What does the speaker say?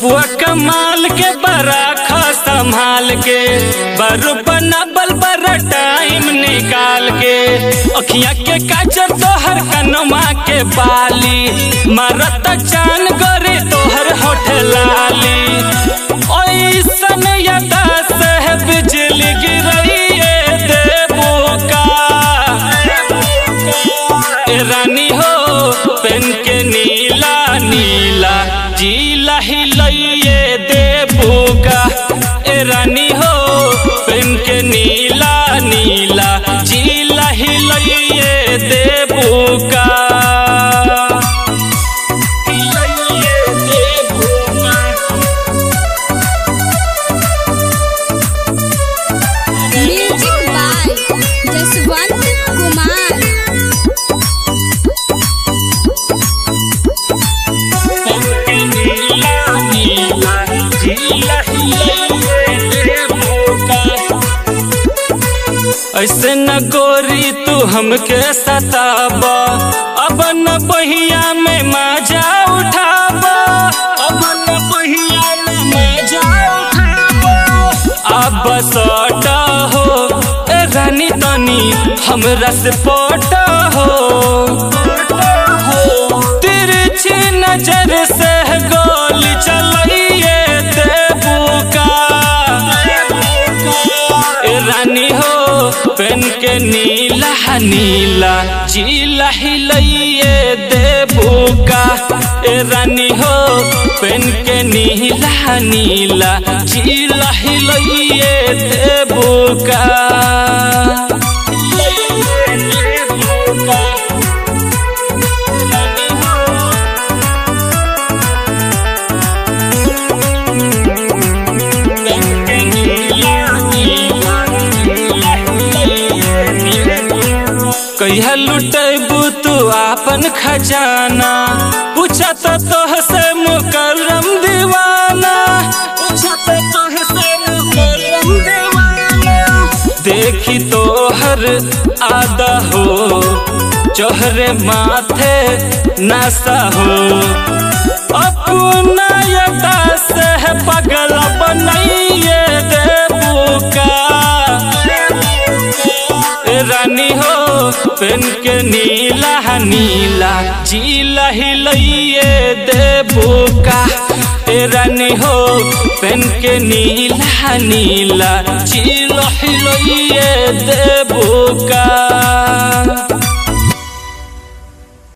रूपवा कमाल के बराखा संभाल के बारू बनाबल बड़ा टाइम निकाल के अखियां के काजर तोहर कनमा के बाली मारत चान गोरी तोहर होठ लाली ओइसन यदा से बिजली गिरइए देबू का रानी हो पेन के नीला नीला जीला हिलइए देबू का रानी हो पेन के नीला नीला जीला हिलइए देबू का ऐसे न गोरी तू हमके सताबा अब न बहिया में मजा उठाबा अब न बहिया में मजा उठाबा अब सटा हो ए रानी तनी हमरा से पटा हो तिरछी नजर से गोली चलाइए देबू का रानी हो पेन के नीला नीला जीला हिलइए देबू का रानी हो पेन के नीला नीला जीला हिलइए देबू का कहिया लुटेबू तू आपन खजाना पूछा तो तोह से मुकर्रम दीवाना पूछा तो तोह से मुकर्रम दीवाना देखी तोहर आदा हो चोहरे माथे नशा हो अपना यदा से पगल बनाइए देबू का रानी हो पेन के नीला नीला जीला हिलइए देबू का रानी हो पेन के नीला नीला जीला हिलइए देबू का।